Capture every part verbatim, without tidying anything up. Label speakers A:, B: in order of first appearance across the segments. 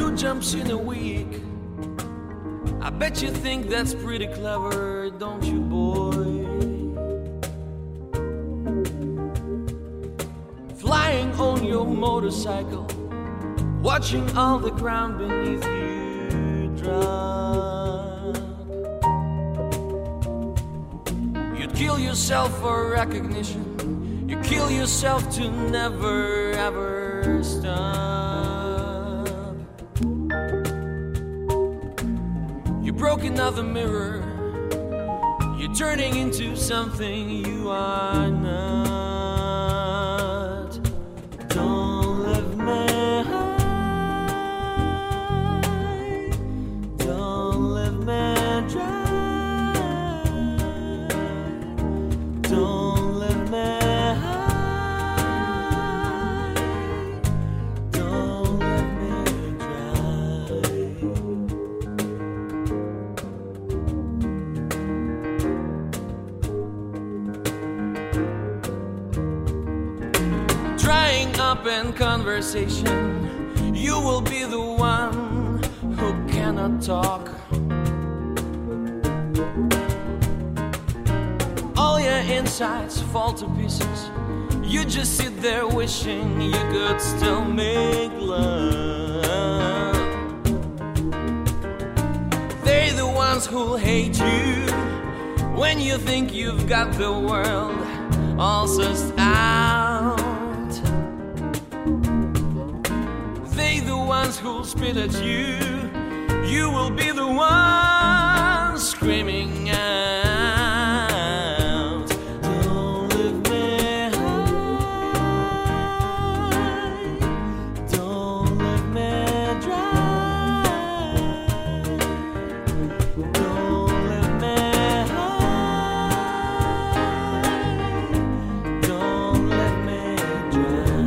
A: two jumps in a week. I bet you think that's pretty clever, don't you, boy? Flying on your motorcycle, watching all the ground beneath you drop. You'd kill yourself for recognition. You kill yourself to never ever stop. You broke another mirror. You're turning into something you are not. Don't leave me high. Don't leave me dry. Don't leave me high. Don't leave me dry. Drying up in conversation, you will be the one who cannot talk. All your insides fall to pieces. You just sit there wishing you could still make love. They're the ones who'll hate you when you think you've got the world all sussed out. They're the ones who'll spit at you. You will be the one screaming out. Don't leave me high. Don't leave me dry. Don't leave me high. Don't leave me dry.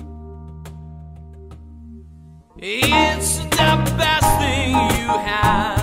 A: It's the best thing you have.